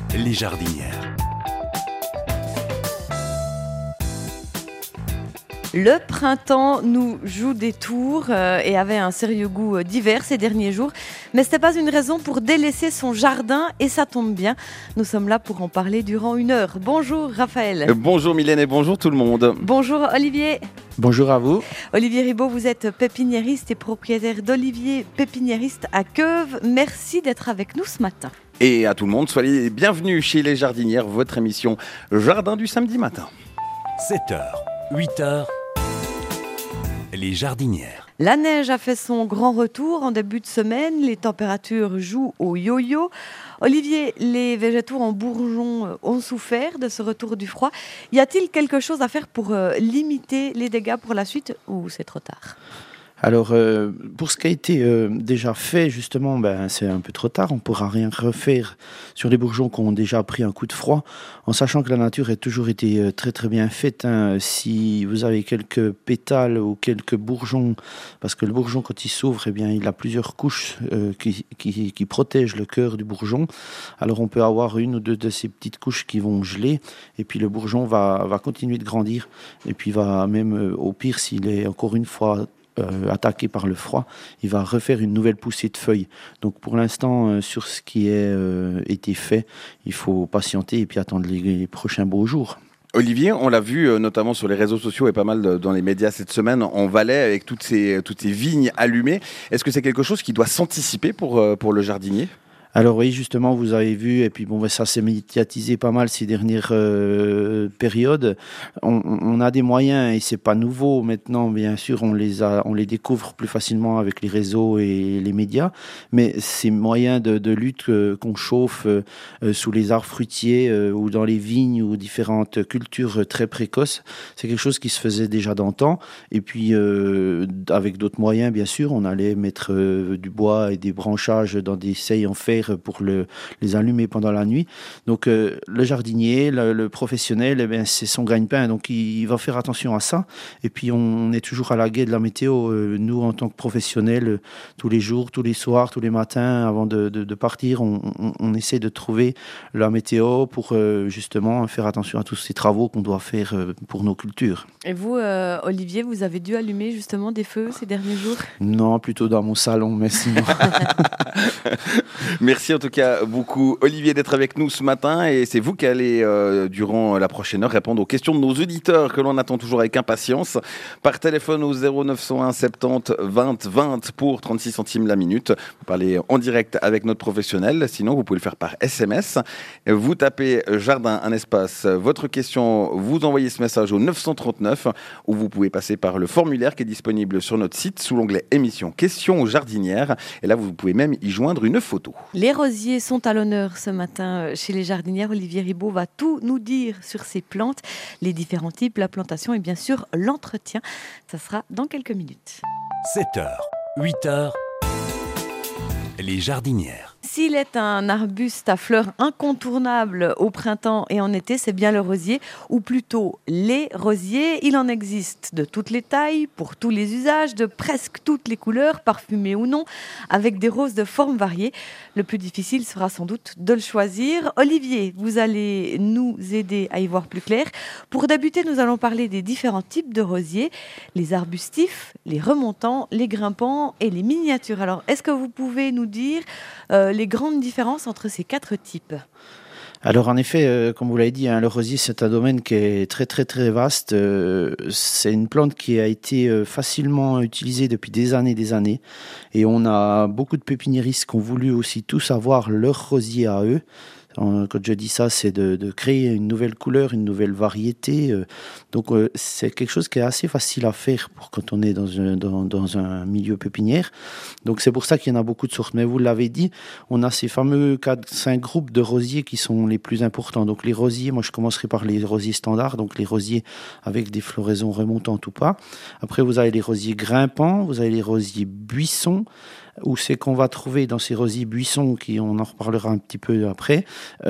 les jardinières. Le printemps nous joue des tours et avait un sérieux goût d'hiver ces derniers jours. Mais ce n'est pas une raison pour délaisser son jardin et ça tombe bien. Nous sommes là pour en parler durant 1 heure. Bonjour Raphaël. Bonjour Mylène et bonjour tout le monde. Bonjour Olivier. Bonjour à vous. Olivier Ribaud, vous êtes pépiniériste et propriétaire d'Olivier Pépiniériste à Queuves. Merci d'être avec nous ce matin. Et à tout le monde, soyez les bienvenus chez Les Jardinières, votre émission Jardin du samedi matin. 7h, 8h, les jardinières. La neige a fait son grand retour en début de semaine. Les températures jouent au yo-yo. Olivier, les végétaux en bourgeons ont souffert de ce retour du froid. Y a-t-il quelque chose à faire pour limiter les dégâts pour la suite ou c'est trop tard ? Alors, pour ce qui a été déjà fait, justement, c'est un peu trop tard. On ne pourra rien refaire sur les bourgeons qui ont déjà pris un coup de froid, en sachant que la nature a toujours été très très bien faite. Si vous avez quelques pétales ou quelques bourgeons, parce que le bourgeon, quand il s'ouvre, eh bien, il a plusieurs couches qui protègent le cœur du bourgeon. Alors, on peut avoir 1 ou 2 de ces petites couches qui vont geler, et puis le bourgeon va continuer de grandir, et puis va même, au pire, s'il est encore une fois attaqué par le froid, il va refaire une nouvelle poussée de feuilles. Donc pour l'instant, sur ce qui a été fait, il faut patienter et puis attendre les prochains beaux jours. Olivier, on l'a vu notamment sur les réseaux sociaux et pas mal dans les médias cette semaine en Valais avec toutes ces vignes allumées. Est-ce que c'est quelque chose qui doit s'anticiper pour le jardinier ? Alors oui, justement, vous avez vu, et puis ça s'est médiatisé pas mal ces dernières périodes. On a des moyens, et c'est pas nouveau maintenant, bien sûr, on les découvre plus facilement avec les réseaux et les médias, mais ces moyens de lutte qu'on chauffe sous les arbres fruitiers ou dans les vignes ou différentes cultures très précoces, c'est quelque chose qui se faisait déjà d'antan, et puis avec d'autres moyens, bien sûr, on allait mettre du bois et des branchages dans des seilles en fer pour les allumer pendant la nuit. Donc le jardinier, le professionnel, eh bien, c'est son gagne-pain, donc il va faire attention à ça. Et puis on est toujours à la guet de la météo. Nous, en tant que professionnels, tous les jours, tous les soirs, tous les matins, avant de partir, on essaie de trouver la météo pour justement faire attention à tous ces travaux qu'on doit faire pour nos cultures. Et vous, Olivier, vous avez dû allumer justement des feux ces derniers jours ? Non, plutôt dans mon salon, mais sinon... Merci en tout cas beaucoup Olivier d'être avec nous ce matin et c'est vous qui allez durant la prochaine heure répondre aux questions de nos auditeurs que l'on attend toujours avec impatience par téléphone au 0901 70 20 20 pour 36 centimes la minute. Vous parlez en direct avec notre professionnel, sinon vous pouvez le faire par SMS. Vous tapez jardin, un espace, votre question, vous envoyez ce message au 939 ou vous pouvez passer par le formulaire qui est disponible sur notre site sous l'onglet émission questions aux jardinières et là vous pouvez même y joindre une photo. Les rosiers sont à l'honneur ce matin chez les jardinières. Olivier Ribaud va tout nous dire sur ces plantes, les différents types, la plantation et bien sûr l'entretien. Ça sera dans quelques minutes. 7h, 8h, les jardinières. S'il est un arbuste à fleurs incontournable au printemps et en été, c'est bien le rosier, ou plutôt les rosiers. Il en existe de toutes les tailles, pour tous les usages, de presque toutes les couleurs, parfumées ou non, avec des roses de formes variées. Le plus difficile sera sans doute de le choisir. Olivier, vous allez nous aider à y voir plus clair. Pour débuter, nous allons parler des différents types de rosiers, les arbustifs, les remontants, les grimpants et les miniatures. Alors, est-ce que vous pouvez nous dire les grandes différences entre ces 4 types ? Alors en effet, comme vous l'avez dit, le rosier c'est un domaine qui est très très très vaste. C'est une plante qui a été facilement utilisée depuis des années. Et on a beaucoup de pépiniéristes qui ont voulu aussi tous avoir leur rosier à eux. Quand je dis ça, c'est de créer une nouvelle couleur, une nouvelle variété. Donc c'est quelque chose qui est assez facile à faire pour quand on est dans un milieu pépinière. Donc c'est pour ça qu'il y en a beaucoup de sortes. Mais vous l'avez dit, on a ces fameux 4-5 groupes de rosiers qui sont les plus importants. Donc les rosiers, moi je commencerai par les rosiers standards, donc les rosiers avec des floraisons remontantes ou pas. Après vous avez les rosiers grimpants, vous avez les rosiers buissons, où c'est qu'on va trouver dans ces rosiers buissons, on en reparlera un petit peu après,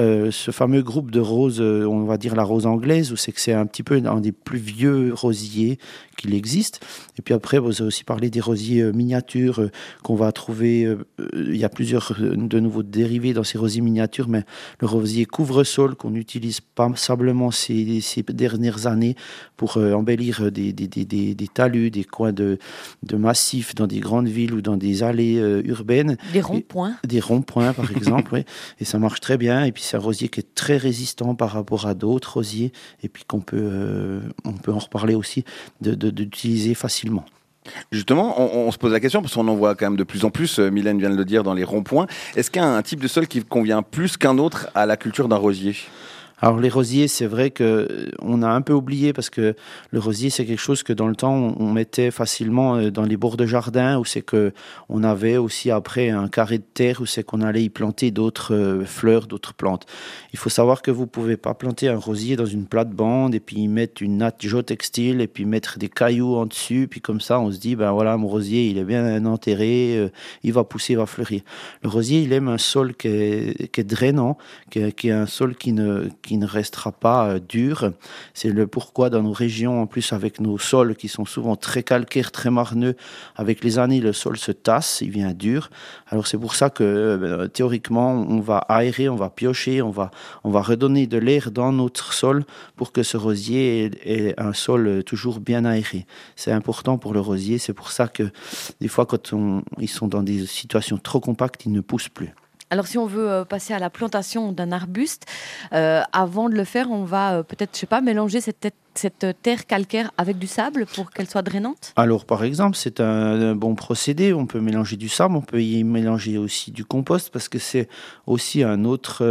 ce fameux groupe de roses, on va dire la rose anglaise, où c'est que c'est un petit peu un des plus vieux rosiers qu'il existe. Et puis après, vous avez aussi parlé des rosiers miniatures qu'on va trouver. Il y a plusieurs de nouveaux dérivés dans ces rosiers miniatures, mais le rosier couvre-sol qu'on utilise passablement ces dernières années pour embellir des talus, des coins de massifs dans des grandes villes ou dans des allées urbaines. Des ronds-points. Des ronds-points, par exemple, oui. Et ça marche très bien. Et puis c'est un rosier qui est très résistant par rapport à d'autres rosiers, et puis on peut en reparler aussi, d'utiliser facilement. Justement, on se pose la question, parce qu'on en voit quand même de plus en plus, Mylène vient de le dire, dans les ronds-points. Est-ce qu'il y a un type de sol qui convient plus qu'un autre à la culture d'un rosier ? Alors les rosiers, c'est vrai qu'on a un peu oublié, parce que le rosier, c'est quelque chose que dans le temps, on mettait facilement dans les bords de jardin, où c'est qu'on avait aussi après un carré de terre, où c'est qu'on allait y planter d'autres fleurs, d'autres plantes. Il faut savoir que vous ne pouvez pas planter un rosier dans une plate-bande, et puis y mettre une natte géotextile, et puis mettre des cailloux en dessus, puis comme ça, on se dit, ben voilà, mon rosier, il est bien enterré, il va pousser, il va fleurir. Le rosier, il aime un sol qui est drainant, qui est un sol qui ne restera pas dur. C'est le pourquoi dans nos régions, en plus avec nos sols qui sont souvent très calcaires, très marneux, avec les années, le sol se tasse, il devient dur. Alors c'est pour ça que théoriquement, on va aérer, on va piocher, on va redonner de l'air dans notre sol pour que ce rosier ait un sol toujours bien aéré. C'est important pour le rosier, c'est pour ça que des fois, quand ils sont dans des situations trop compactes, ils ne poussent plus. Alors, si on veut passer à la plantation d'un arbuste, avant de le faire, on va peut-être, mélanger cette terre calcaire avec du sable pour qu'elle soit drainante ? Alors, par exemple, c'est un bon procédé. On peut mélanger du sable, on peut y mélanger aussi du compost, parce que c'est aussi un autre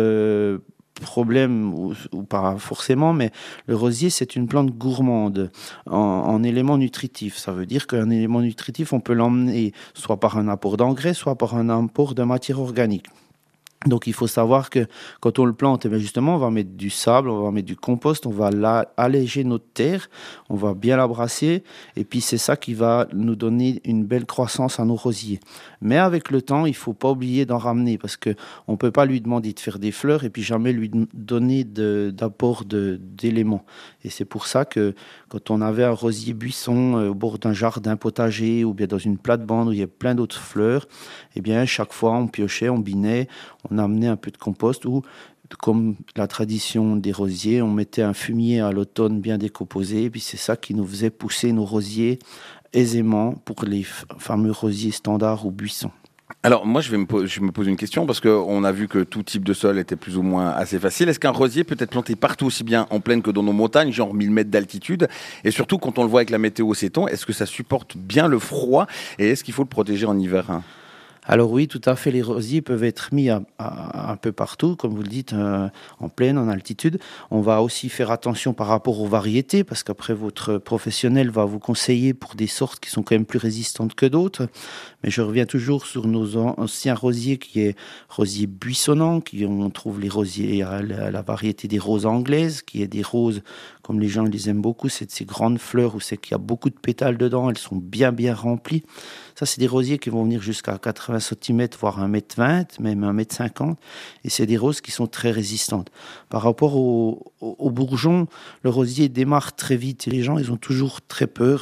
problème, ou pas forcément, mais le rosier, c'est une plante gourmande en éléments nutritifs. Ça veut dire qu'un élément nutritif, on peut l'emmener soit par un apport d'engrais, soit par un apport de matière organique. Donc il faut savoir que quand on le plante, justement, on va mettre du sable, on va mettre du compost, on va alléger notre terre, on va bien la brasser, et puis c'est ça qui va nous donner une belle croissance à nos rosiers. Mais avec le temps, il ne faut pas oublier d'en ramener, parce qu'on ne peut pas lui demander de faire des fleurs et puis jamais lui donner d'apport d'éléments. Et c'est pour ça que quand on avait un rosier buisson au bord d'un jardin potager, ou bien dans une plate-bande où il y a plein d'autres fleurs, eh bien chaque fois on piochait, on binait, on amenait un peu de compost, ou comme la tradition des rosiers, on mettait un fumier à l'automne bien décomposé, et puis c'est ça qui nous faisait pousser nos rosiers aisément pour les fameux rosiers standards ou buissons. Alors moi je me pose une question, parce qu'on a vu que tout type de sol était plus ou moins assez facile. Est-ce qu'un rosier peut être planté partout, aussi bien en plaine que dans nos montagnes, genre 1000 mètres d'altitude ? Et surtout quand on le voit avec la météo s'étend, est-ce que ça supporte bien le froid, et est-ce qu'il faut le protéger en hiver ? Alors oui, tout à fait, les rosiers peuvent être mis un peu partout, comme vous le dites, en plaine, en altitude. On va aussi faire attention par rapport aux variétés, parce qu'après, votre professionnel va vous conseiller pour des sortes qui sont quand même plus résistantes que d'autres. Mais je reviens toujours sur nos anciens rosiers, qui est rosier buissonnant, on trouve les rosiers à la variété des roses anglaises, qui est des roses, comme les gens les aiment beaucoup, c'est de ces grandes fleurs où c'est qu'il y a beaucoup de pétales dedans, elles sont bien remplies. Ça, c'est des rosiers qui vont venir jusqu'à 80 cm, voire 1,20 m, même 1,50 m. Et c'est des roses qui sont très résistantes. Par rapport aux bourgeons, le rosier démarre très vite. Et les gens, ils ont toujours très peur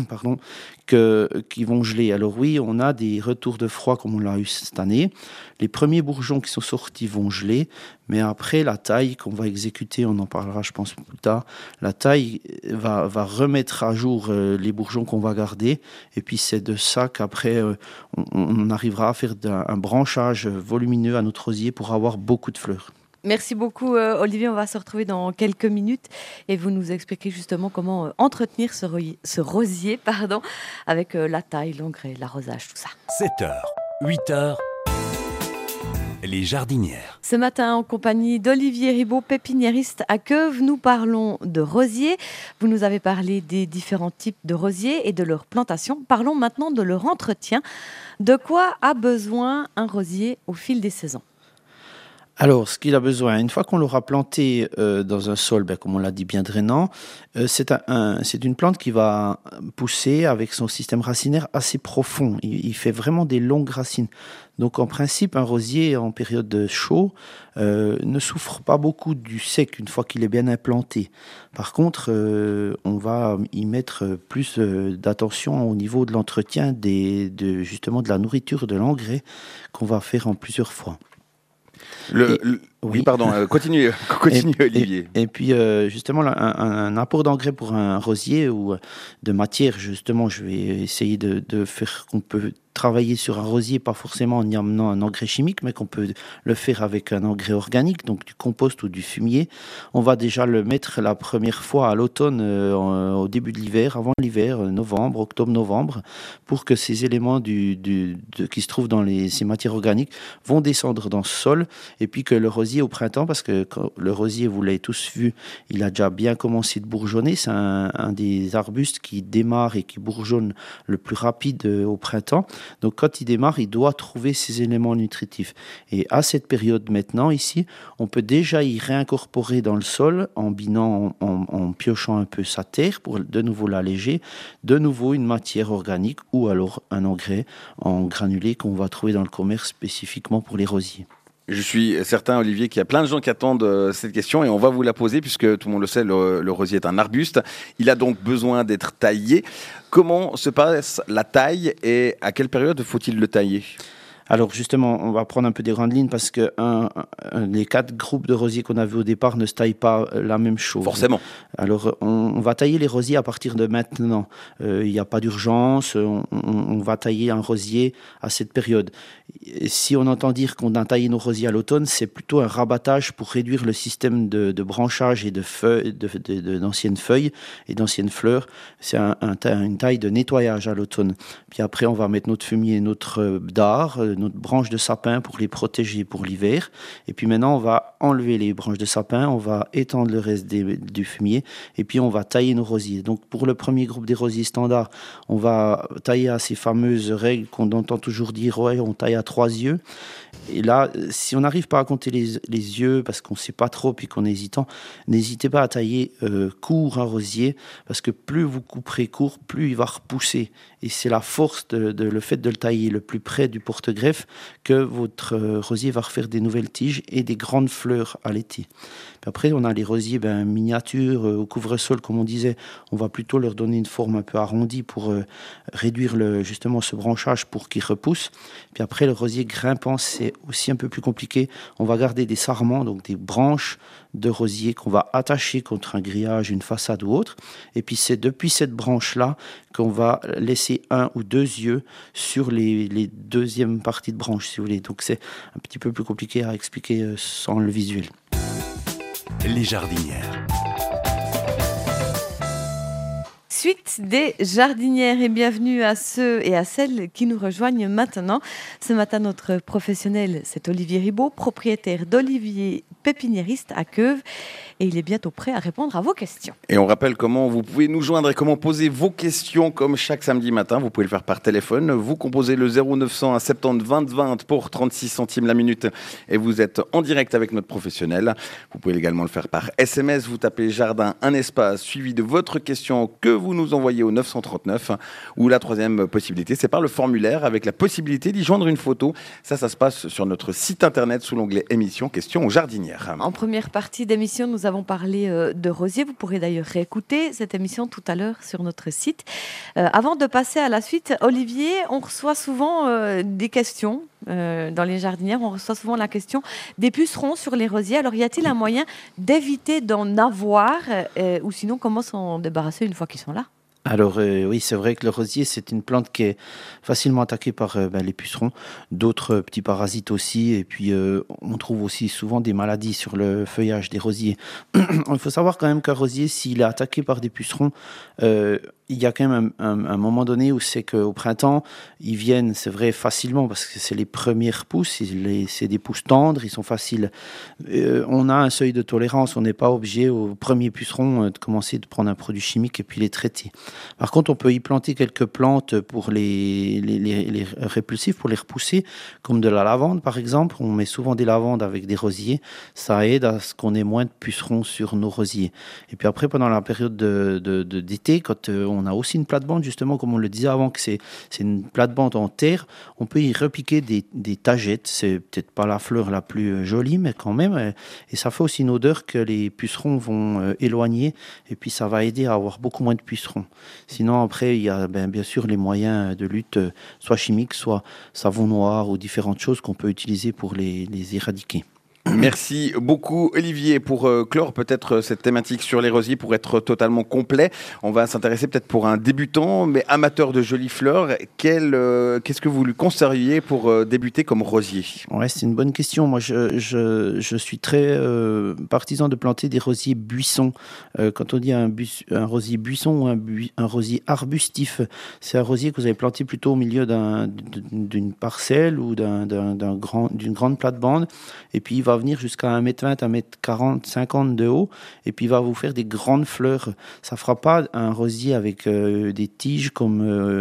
qu'ils vont geler. Alors oui, on a des retours de froid comme on l'a eu cette année. Les premiers bourgeons qui sont sortis vont geler. Mais après, la taille qu'on va exécuter, on en parlera, je pense, plus tard, la taille va remettre à jour les bourgeons qu'on va garder. Et puis, c'est de ça qu'après, on arrivera à faire un branchage volumineux à notre rosier pour avoir beaucoup de fleurs. Merci beaucoup, Olivier. On va se retrouver dans quelques minutes et vous nous expliquez justement comment entretenir ce rosier avec la taille, l'engrais, l'arrosage, tout ça. 7h, 8h, les jardinières. Ce matin, en compagnie d'Olivier Ribaud, pépiniériste à Queuve, nous parlons de rosiers. Vous nous avez parlé des différents types de rosiers et de leur plantation. Parlons maintenant de leur entretien. De quoi a besoin un rosier au fil des saisons ? Alors, ce qu'il a besoin, une fois qu'on l'aura planté dans un sol, comme on l'a dit, bien drainant, c'est une plante qui va pousser avec son système racinaire assez profond. Il fait vraiment des longues racines. Donc, en principe, un rosier en période de chaud ne souffre pas beaucoup du sec une fois qu'il est bien implanté. Par contre, on va y mettre plus d'attention au niveau de l'entretien justement de la nourriture, de l'engrais qu'on va faire en plusieurs fois. Oui, pardon, continue Olivier. Et puis, justement, un apport d'engrais pour un rosier ou de matière, justement, je vais essayer de faire qu'on peut travailler sur un rosier, pas forcément en y amenant un engrais chimique, mais qu'on peut le faire avec un engrais organique, donc du compost ou du fumier. On va déjà le mettre la première fois à l'automne, au début de l'hiver, avant l'hiver, octobre-novembre, pour que ces éléments qui se trouvent dans ces matières organiques vont descendre dans ce sol, et puis que le rosier au printemps, parce que quand le rosier, vous l'avez tous vu, il a déjà bien commencé de bourgeonner. C'est un des arbustes qui démarre et qui bourgeonne le plus rapide au printemps. Donc quand il démarre, il doit trouver ces éléments nutritifs. Et à cette période maintenant, ici, on peut déjà y réincorporer dans le sol en binant, en piochant un peu sa terre pour de nouveau l'alléger, de nouveau une matière organique ou alors un engrais en granulé qu'on va trouver dans le commerce spécifiquement pour les rosiers. Je suis certain, Olivier, qu'il y a plein de gens qui attendent cette question et on va vous la poser puisque tout le monde le sait, le rosier est un arbuste. Il a donc besoin d'être taillé. Comment se passe la taille et à quelle période faut-il le tailler ? Alors justement, on va prendre un peu des grandes lignes parce que les 4 groupes de rosiers qu'on a vus au départ ne se taillent pas la même chose. Forcément. Alors on va tailler les rosiers à partir de maintenant. Il n'y a pas d'urgence, on va tailler un rosier à cette période. Et si on entend dire qu'on a taillé nos rosiers à l'automne, c'est plutôt un rabattage pour réduire le système de branchage et de feuilles, d'anciennes feuilles et d'anciennes fleurs. C'est une taille de nettoyage à l'automne. Puis après, on va mettre notre fumier, notre dard, notre branche de sapin pour les protéger pour l'hiver. Et puis maintenant, on va enlever les branches de sapin, on va étendre le reste du fumier et puis on va tailler nos rosiers. Donc pour le premier groupe des rosiers standards, on va tailler à ces fameuses règles qu'on entend toujours dire, ouais, on taille à 3 yeux. Et là, si on n'arrive pas à compter les yeux parce qu'on ne sait pas trop puis qu'on est hésitant, n'hésitez pas à tailler court un rosier parce que plus vous couperez court, plus il va repousser. Et c'est la force le fait de le tailler le plus près du porte-greffe que votre rosier va refaire des nouvelles tiges et des grandes fleurs à l'été. Puis après, on a les rosiers miniatures au couvre-sol, comme on disait. On va plutôt leur donner une forme un peu arrondie pour réduire justement ce branchage pour qu'ils repoussent. Puis après, le rosier grimpant, c'est aussi un peu plus compliqué. On va garder des sarments, donc des branches de rosier qu'on va attacher contre un grillage, une façade ou autre. Et puis c'est depuis cette branche-là qu'on va laisser 1 ou 2 yeux sur les deuxièmes parties de branche, si vous voulez. Donc c'est un petit peu plus compliqué à expliquer sans le visuel. Les jardinières. Suite des jardinières et bienvenue à ceux et à celles qui nous rejoignent maintenant. Ce matin, notre professionnel, c'est Olivier Ribaud, propriétaire d'Olivier Pépiniériste à Queuve. Et il est bientôt prêt à répondre à vos questions. Et on rappelle comment vous pouvez nous joindre et comment poser vos questions comme chaque samedi matin. Vous pouvez le faire par téléphone. Vous composez le 0900 70 20 20 pour 36 centimes la minute et vous êtes en direct avec notre professionnel. Vous pouvez également le faire par SMS. Vous tapez jardin, un espace suivi de votre question que vous nous envoyez au 939. Ou la troisième possibilité, c'est par le formulaire avec la possibilité d'y joindre une photo. Ça se passe sur notre site internet sous l'onglet émission questions aux jardinières. En première partie d'émission, nous avons parlé de rosiers. Vous pourrez d'ailleurs réécouter cette émission tout à l'heure sur notre site. Avant de passer à la suite, Olivier, on reçoit souvent des questions dans les jardinières. On reçoit souvent la question des pucerons sur les rosiers. Alors, y a-t-il un moyen d'éviter d'en avoir ou sinon, comment s'en débarrasser une fois qu'ils sont là ? Alors oui, c'est vrai que le rosier, c'est une plante qui est facilement attaquée par les pucerons, d'autres petits parasites aussi, et puis on trouve aussi souvent des maladies sur le feuillage des rosiers. Il faut savoir quand même qu'un rosier, s'il est attaqué par des pucerons, il y a quand même un moment donné où c'est qu'au printemps, ils viennent, c'est vrai, facilement, parce que c'est les premières pousses, c'est des pousses tendres, ils sont faciles. On a un seuil de tolérance, on n'est pas obligé au premier puceron de commencer de prendre un produit chimique et puis les traiter. Par contre, on peut y planter quelques plantes pour les répulsifs, pour les repousser, comme de la lavande par exemple. On met souvent des lavandes avec des rosiers. Ça aide à ce qu'on ait moins de pucerons sur nos rosiers. Et puis après, pendant la période d'été, quand on a aussi une plate-bande, justement, comme on le disait avant, que c'est une plate-bande en terre, on peut y repiquer des tagettes. C'est peut-être pas la fleur la plus jolie, mais quand même. Et ça fait aussi une odeur que les pucerons vont éloigner. Et puis ça va aider à avoir beaucoup moins de pucerons. Sinon, après, il y a bien sûr les moyens de lutte, soit chimiques, soit savon noir ou différentes choses qu'on peut utiliser pour les éradiquer. Merci beaucoup Olivier pour clore peut-être cette thématique sur les rosiers pour être totalement complet. On va s'intéresser peut-être pour un débutant mais amateur de jolies fleurs. Qu'est-ce que vous lui conseilleriez pour débuter comme rosier ? Ouais, c'est une bonne question. Moi, je suis très partisan de planter des rosiers buissons. Quand on dit un rosier buisson ou un rosier arbustif, c'est un rosier que vous avez planté plutôt au milieu d'une parcelle ou d'une grande plate-bande. Et puis, il va venir jusqu'à 1m20, 1m40, 50 de haut, et puis il va vous faire des grandes fleurs. Ça ne fera pas un rosier avec des tiges comme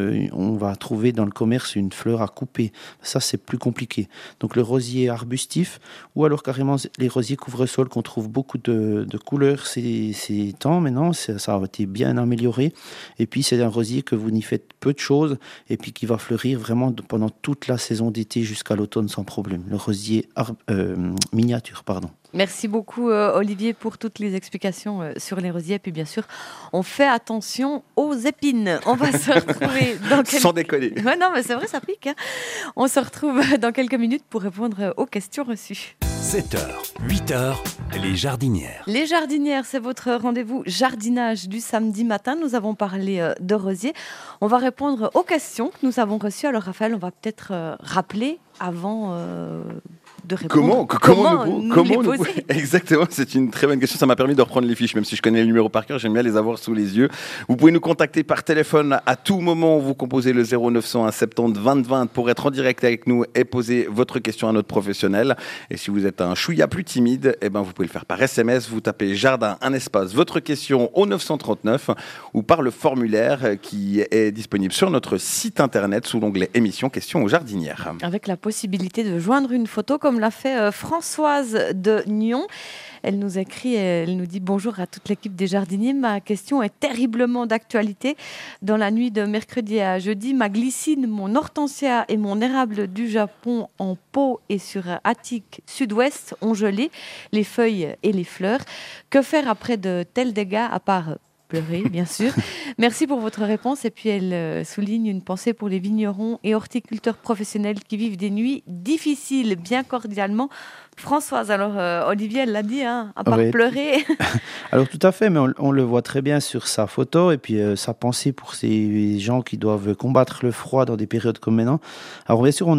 on va trouver dans le commerce une fleur à couper. Ça, c'est plus compliqué. Donc le rosier arbustif, ou alors carrément les rosiers couvre-sol qu'on trouve beaucoup de couleurs ces temps. Maintenant, ça a été bien amélioré. Et puis c'est un rosier que vous n'y faites peu de choses, et puis qui va fleurir vraiment pendant toute la saison d'été jusqu'à l'automne sans problème. Le rosier miniature, pardon. Merci beaucoup Olivier pour toutes les explications sur les rosiers. Et puis bien sûr, on fait attention aux épines. On va se retrouver dans quelques... Sans déconner. Ouais, non, mais c'est vrai, ça pique. Hein. On se retrouve dans quelques minutes pour répondre aux questions reçues. 7h, 8h, les jardinières. Les jardinières, c'est votre rendez-vous jardinage du samedi matin. Nous avons parlé de rosiers. On va répondre aux questions que nous avons reçues. Alors Raphaël, on va peut-être rappeler avant... de répondre. Comment nous poser. Exactement, c'est une très bonne question. Ça m'a permis de reprendre les fiches, même si je connais les numéros par cœur, j'aime bien les avoir sous les yeux. Vous pouvez nous contacter par téléphone à tout moment. Vous composez le 0901 70 20 20 pour être en direct avec nous et poser votre question à notre professionnel. Et si vous êtes un chouïa plus timide, eh ben vous pouvez le faire par SMS. Vous tapez jardin, un espace, votre question au 939 ou par le formulaire qui est disponible sur notre site internet sous l'onglet émission questions aux jardinières. Avec la possibilité de joindre une photo comme l'a fait Françoise de Nyon. Elle nous écrit, elle nous dit bonjour à toute l'équipe des jardiniers. Ma question est terriblement d'actualité. Dans la nuit de mercredi à jeudi, ma glycine, mon hortensia et mon érable du Japon en pot et sur Attique sud-ouest ont gelé les feuilles et les fleurs. Que faire après de tels dégâts à part pleurer, bien sûr. Merci pour votre réponse. Et puis, elle souligne une pensée pour les vignerons et horticulteurs professionnels qui vivent des nuits difficiles, bien cordialement. Françoise, alors Olivier, elle l'a dit, hein, à part pleurer. Alors tout à fait, mais on le voit très bien sur sa photo et puis sa pensée pour ces gens qui doivent combattre le froid dans des périodes comme maintenant. Alors bien sûr, on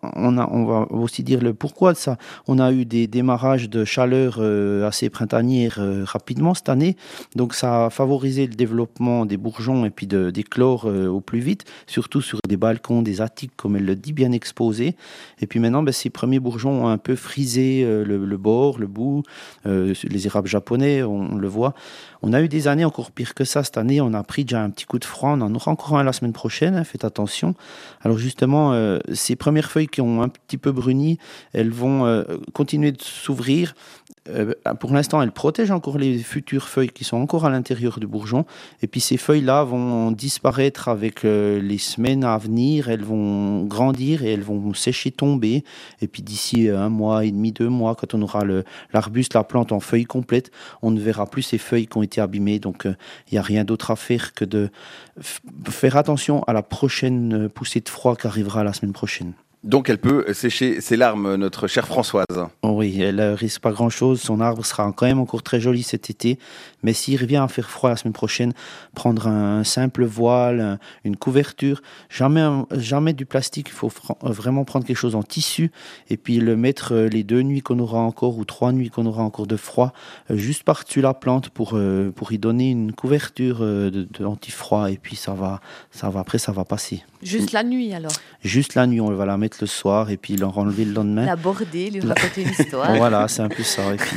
va aussi dire le pourquoi de ça. On a eu des démarrages de chaleur assez printanières rapidement cette année, donc ça a favorisé le développement des bourgeons et puis d'éclore au plus vite, surtout sur des balcons, des attiques, comme elle le dit, bien exposés. Et puis maintenant, ces premiers bourgeons ont un peu frisé le bord, le bout, les érables japonais, on le voit. On a eu des années encore pires que ça. Cette année, on a pris déjà un petit coup de froid. On en aura encore un la semaine prochaine, hein, faites attention. Alors justement, ces premières feuilles qui ont un petit peu bruni, elles vont continuer de s'ouvrir. Pour l'instant, elles protègent encore les futures feuilles qui sont encore à l'intérieur du bourgeon. Et puis ces feuilles-là vont disparaître avec les semaines à venir. Elles vont grandir et elles vont sécher, tomber. Et puis d'ici 1 mois et demi, 2 mois, quand on aura l'arbuste, la plante en feuilles complètes, on ne verra plus ces feuilles qui ont été abîmées. Donc il n'y a rien d'autre à faire que de faire attention à la prochaine poussée de froid qui arrivera la semaine prochaine. Donc elle peut sécher ses larmes, notre chère Françoise. Oui, elle ne risque pas grand-chose. Son arbre sera quand même encore très joli cet été. Mais s'il revient à faire froid la semaine prochaine, prendre un simple voile, une couverture, jamais du plastique. Il faut vraiment prendre quelque chose en tissu et puis le mettre les 2 nuits qu'on aura encore ou 3 nuits qu'on aura encore de froid, juste par-dessus la plante pour y donner une couverture d'anti-froid. Et puis ça va passer. Juste la nuit alors. Juste la nuit, on va la mettre le soir et puis l'enlever le lendemain. La border, lui raconter une histoire. Voilà, c'est un peu ça. Et puis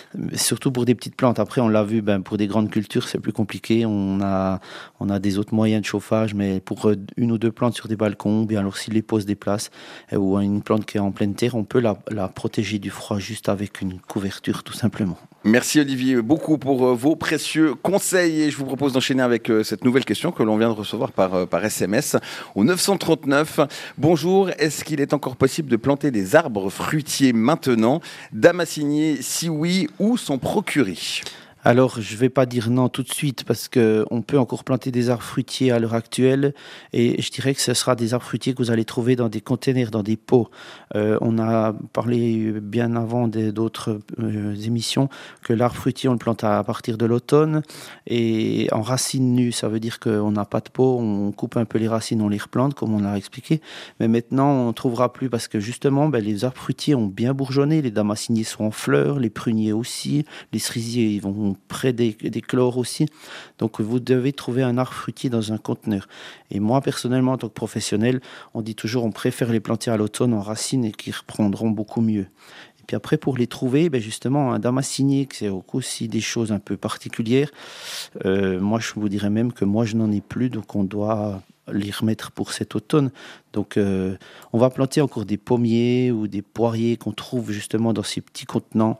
surtout pour des petites plantes. Après, on l'a vu, pour des grandes cultures, c'est plus compliqué. On a des autres moyens de chauffage, mais pour une ou deux plantes sur des balcons, bien alors s'il les pose des places, ou une plante qui est en pleine terre, on peut la protéger du froid juste avec une couverture, tout simplement. Merci Olivier beaucoup pour vos précieux conseils et je vous propose d'enchaîner avec cette nouvelle question que l'on vient de recevoir par SMS au 939. Bonjour, est-ce qu'il est encore possible de planter des arbres fruitiers maintenant? Damascinier, si oui, où s'en procurer? Alors, je ne vais pas dire non tout de suite parce qu'on peut encore planter des arbres fruitiers à l'heure actuelle et je dirais que ce sera des arbres fruitiers que vous allez trouver dans des containers, dans des pots. On a parlé bien avant d'autres émissions que l'arbre fruitier, on le plante à partir de l'automne et en racines nues. Ça veut dire qu'on n'a pas de pot, on coupe un peu les racines, on les replante comme on l'a expliqué. Mais maintenant, on ne trouvera plus parce que justement, les arbres fruitiers ont bien bourgeonné, les damasciniers sont en fleurs, les pruniers aussi, les cerisiers ils vont près des chlores aussi. Donc vous devez trouver un arbre fruitier dans un conteneur. Et moi personnellement en tant que professionnel, on dit toujours on préfère les planter à l'automne en racines et qui reprendront beaucoup mieux. Et puis après pour les trouver, justement un damascinier, c'est aussi des choses un peu particulières. Moi je vous dirais même que moi je n'en ai plus, donc on doit les remettre pour cet automne. Donc on va planter encore des pommiers ou des poiriers qu'on trouve justement dans ces petits contenants,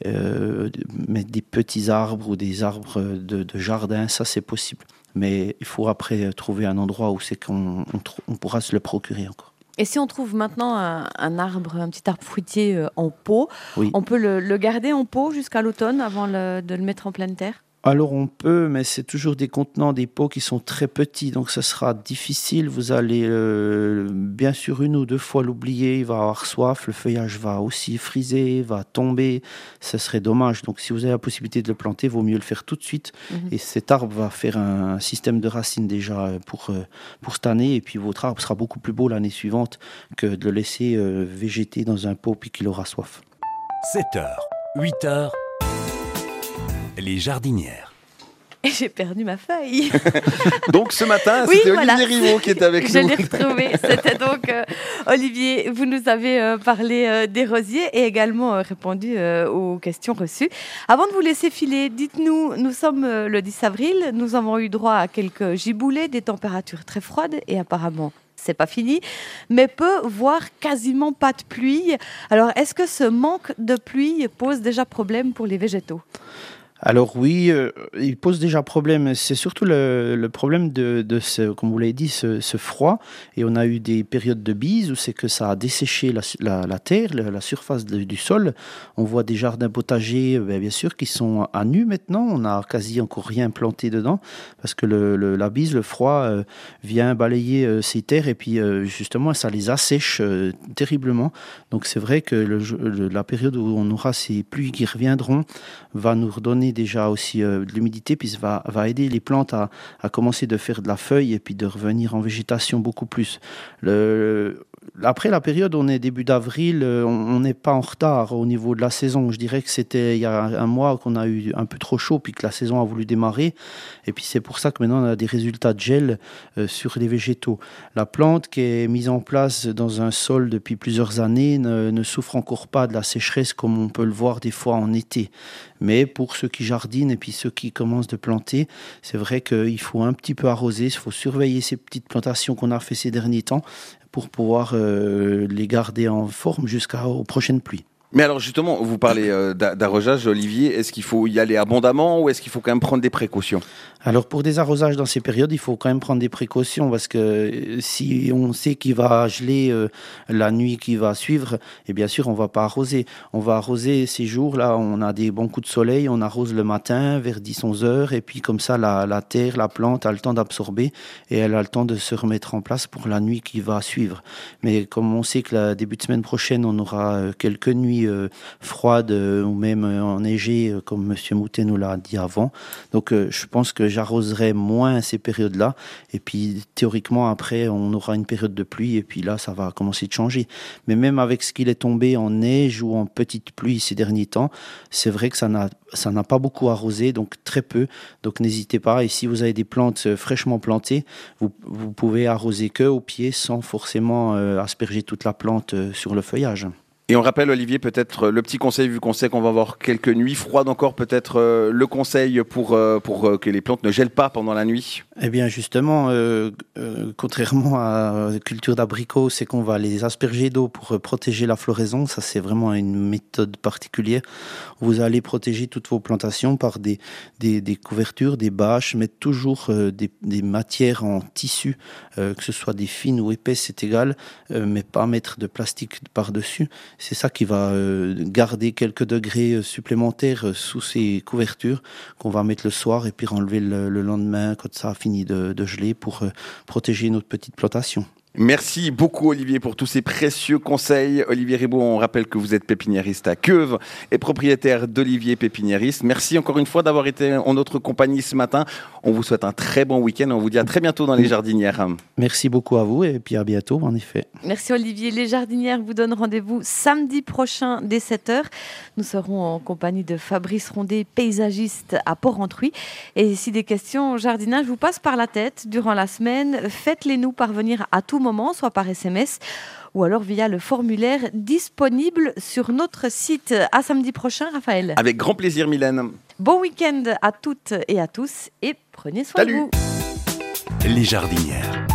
mettre des petits arbres ou des arbres de jardin, ça c'est possible. Mais il faut après trouver un endroit où c'est qu'on pourra se le procurer encore. Et si on trouve maintenant un petit arbre fruitier en pot, oui. On peut le garder en pot jusqu'à l'automne avant de le mettre en pleine terre? Alors on peut, mais c'est toujours des contenants, des pots qui sont très petits, donc ça sera difficile. Vous allez bien sûr une ou deux fois l'oublier, il va avoir soif, le feuillage va aussi friser, va tomber, ça serait dommage. Donc si vous avez la possibilité de le planter, il vaut mieux le faire tout de suite. Et cet arbre va faire un système de racines déjà pour cette année, et puis votre arbre sera beaucoup plus beau l'année suivante que de le laisser végéter dans un pot puis qu'il aura soif. 7h, 8h, les jardinières. Et j'ai perdu ma feuille. Donc ce matin, oui, c'était voilà. Olivier Rivaud qui était avec nous. Je l'ai retrouvé. C'était donc Olivier, vous nous avez parlé des rosiers et également répondu aux questions reçues. Avant de vous laisser filer, dites-nous, nous sommes le 10 avril, nous avons eu droit à quelques giboulées, des températures très froides et apparemment c'est pas fini, mais voire quasiment pas de pluie. Alors est-ce que ce manque de pluie pose déjà problème pour les végétaux ? Alors oui, il pose déjà problème. C'est surtout le problème de ce, comme vous l'avez dit, ce froid. Et on a eu des périodes de bise où c'est que ça a desséché la terre, la surface du sol. On voit des jardins potagers, bien sûr, qui sont à nu maintenant. On n'a quasi encore rien planté dedans parce que la bise, le froid vient balayer ces terres et puis justement ça les assèche terriblement. Donc c'est vrai que la période où on aura ces pluies qui reviendront va nous redonner déjà aussi de l'humidité, puis ça va aider les plantes à commencer de faire de la feuille et puis de revenir en végétation beaucoup plus. Après la période, on est début d'avril, on n'est pas en retard au niveau de la saison. Je dirais que c'était il y a un mois qu'on a eu un peu trop chaud puis que la saison a voulu démarrer. Et puis c'est pour ça que maintenant on a des résultats de gel sur les végétaux. La plante qui est mise en place dans un sol depuis plusieurs années ne souffre encore pas de la sécheresse comme on peut le voir des fois en été. Mais pour ceux qui jardinent et puis ceux qui commencent de planter, c'est vrai qu'il faut un petit peu arroser, il faut surveiller ces petites plantations qu'on a fait ces derniers temps pour pouvoir les garder en forme jusqu'aux prochaines pluies. Mais alors justement, vous parlez d'arrosage, Olivier, est-ce qu'il faut y aller abondamment ou est-ce qu'il faut quand même prendre des précautions ? Alors pour des arrosages dans ces périodes, il faut quand même prendre des précautions parce que si on sait qu'il va geler la nuit qui va suivre, et bien sûr on va pas arroser. On va arroser ces jours-là, on a des bons coups de soleil, on arrose le matin vers 10-11 heures et puis comme ça la terre, la plante a le temps d'absorber et elle a le temps de se remettre en place pour la nuit qui va suivre. Mais comme on sait que le début de semaine prochaine, on aura quelques nuits froides ou même enneigées comme Monsieur Moutet nous l'a dit avant. Donc je pense que j'arroserai moins ces périodes-là et puis théoriquement après on aura une période de pluie et puis là ça va commencer de changer. Mais même avec ce qu'il est tombé en neige ou en petite pluie ces derniers temps, c'est vrai que ça n'a pas beaucoup arrosé, donc très peu. Donc n'hésitez pas, et si vous avez des plantes fraîchement plantées, vous pouvez arroser que au pied sans forcément asperger toute la plante sur le feuillage. Et on rappelle, Olivier, peut-être le petit conseil, vu qu'on sait qu'on va avoir quelques nuits froides encore, peut-être le conseil pour que les plantes ne gèlent pas pendant la nuit. Eh bien, justement, contrairement à la culture d'abricots, c'est qu'on va les asperger d'eau pour protéger la floraison. Ça, c'est vraiment une méthode particulière. Vous allez protéger toutes vos plantations par des couvertures, des bâches, mettre toujours des matières en tissu, que ce soit des fines ou épaisses, c'est égal, mais pas mettre de plastique par-dessus. C'est ça qui va garder quelques degrés supplémentaires sous ces couvertures qu'on va mettre le soir et puis enlever le lendemain quand ça a fini de geler pour protéger notre petite plantation. Merci beaucoup Olivier pour tous ces précieux conseils. Olivier Ribaud, on rappelle que vous êtes pépiniériste à Queuves et propriétaire d'Olivier Pépiniériste. Merci encore une fois d'avoir été en notre compagnie ce matin. On vous souhaite un très bon week-end et on vous dit à très bientôt dans les Jardinières. Merci beaucoup à vous et puis à bientôt en effet. Merci Olivier. Les Jardinières vous donnent rendez-vous samedi prochain dès 7h. Nous serons en compagnie de Fabrice Rondet, paysagiste à Port-Rentruy. Et si des questions jardinage vous passent par la tête durant la semaine, faites-les nous parvenir à tout moment, soit par SMS ou alors via le formulaire disponible sur notre site. À samedi prochain, Raphaël. Avec grand plaisir, Mylène. Bon week-end à toutes et à tous et prenez soin de vous. Les Jardinières.